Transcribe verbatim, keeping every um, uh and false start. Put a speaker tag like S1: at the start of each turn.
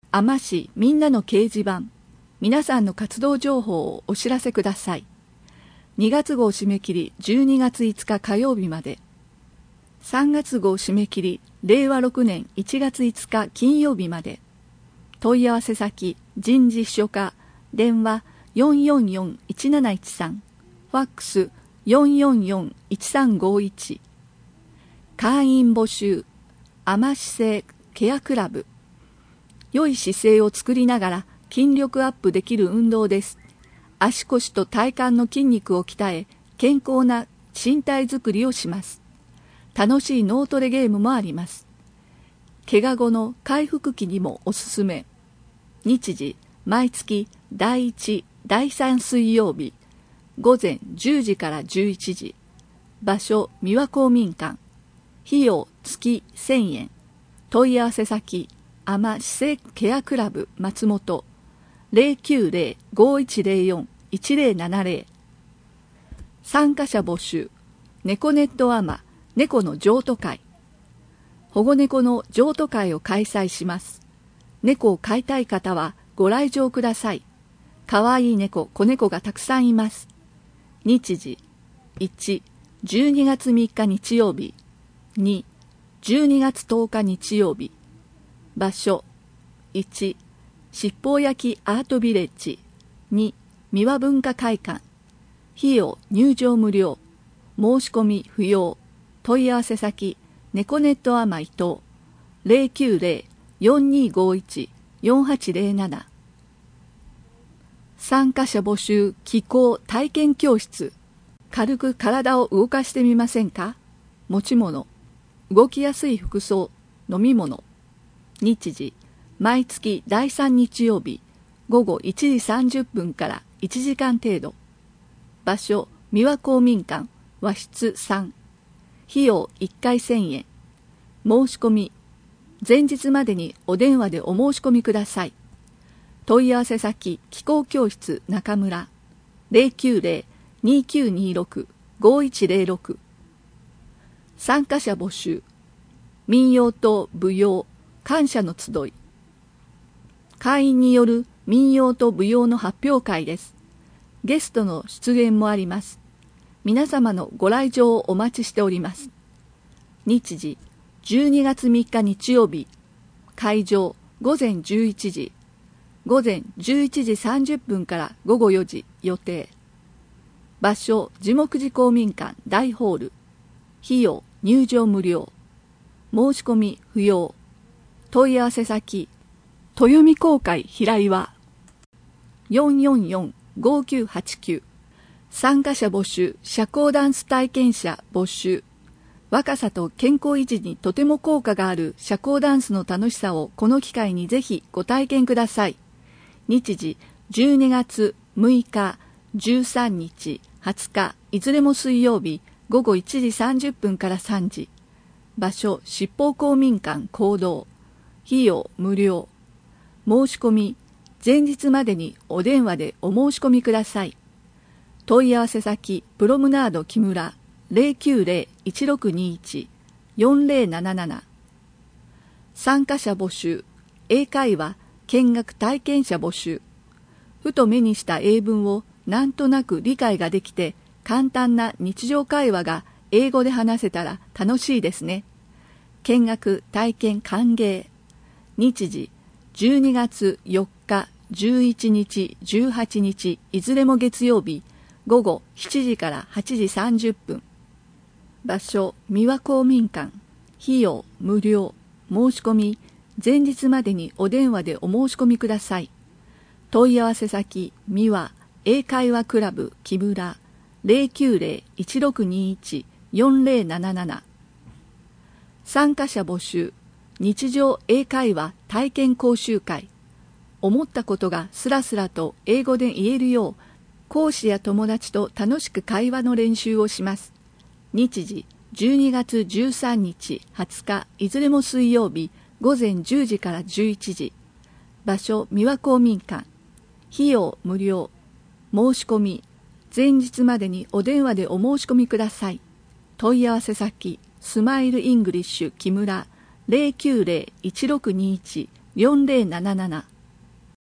S1: あま市みんなの掲示板、皆さんの活動情報をお知らせください。にがつ号締め切りじゅうにがついつか火曜日まで。さんがつ号締め切りれいわろくねんいちがついつか金曜日まで。問い合わせ先人事秘書課、電話 よんよんよんいちなないちさん、ファックス よんよんよんいちさんごいち。会員募集、あま姿勢ケアクラブ。良い姿勢を作りながら筋力アップできる運動です。足腰と体幹の筋肉を鍛え、健康な身体づくりをします。楽しい脳トレゲームもあります。怪我後の回復期にもおすすめ。日時、毎月だいいち、だいさん水曜日、午前じゅうじからじゅういちじ。場所、三輪公民館。費用、月せんえん。問い合わせ先、あま姿勢ケアクラブ松本 ゼロきゅうゼロ ごいちゼロよん いちゼロななゼロ。参加者募集、猫ネットアマ猫の譲渡会。保護猫の譲渡会を開催します。猫を飼いたい方はご来場ください。かわいい猫、子猫がたくさんいます。日時、いち、じゅうにがつみっか日曜日、に、じゅうにがつとおか日曜日。場所、いち、七宝焼きアートビレッジ、に、三輪文化会館。費用、入場無料。申し込み不要。問い合わせ先、猫ネットアマ伊藤 ゼロきゅうゼロ よんにごいち よんはちゼロなな。参加者募集気功体験教室。軽く体を動かしてみませんか？持ち物、動きやすい服装、飲み物。日時、毎月だいさん日曜日、午後いちじさんじゅっぷんからいちじかん程度。場所、三輪公民館、和室さん。費用いっかいせんえん。申し込み、前日までにお電話でお申し込みください。問い合わせ先、気功教室中村 ゼロきゅうゼロ にきゅうにろく ごいちゼロろく。参加者募集、民謡と舞踊感謝の集い。会員による民謡と舞踊の発表会です。ゲストの出演もあります。皆様のご来場をお待ちしております。日時、じゅうにがつみっか日曜日。会場、午前じゅういちじ。午前じゅういちじさんじゅっぷんから午後よじ予定。場所、樹木寺公民館大ホール。費用、入場無料。申し込み不要。問い合わせ先、豊見公会平岩 よんよんよん ごきゅうはちきゅう。参加者募集、社交ダンス体験者募集。若さと健康維持にとても効果がある社交ダンスの楽しさをこの機会にぜひご体験ください。日時、じゅうにがつむいか、じゅうさんにち、はつか、いずれも水曜日、午後いちじさんじゅっぷんからさんじ。場所、七宝公民館講堂。費用無料。申し込み、前日までにお電話でお申し込みください。問い合わせ先、プロムナード木村 ゼロきゅうゼロ いちろくにいち よんゼロなななな。参加者募集、英会話見学体験者募集。ふと目にした英文をなんとなく理解ができて、簡単な日常会話が英語で話せたら楽しいですね。見学体験歓迎。日時、じゅうにがつよっか、じゅういちにち、じゅうはちにち、いずれも月曜日、午後しちじからはちじさんじゅっぷん。場所、三輪公民館。費用無料。申し込み、前日までにお電話でお申し込みください。問い合わせ先、三輪英会話クラブ木村 ゼロきゅうゼロ いちろくにいち よんゼロなななな。参加者募集、日常英会話体験講習会。思ったことがスラスラと英語で言えるよう、講師や友達と楽しく会話の練習をします。日時、じゅうにがつじゅうさんにち、はつか、いずれも水曜日、午前じゅうじからじゅういちじ。場所、三輪公民館。費用無料。申し込み、前日までにお電話でお申し込みください。問い合わせ先、スマイルイングリッシュ木村 ゼロきゅうゼロ いちろくにいちよんぜろななな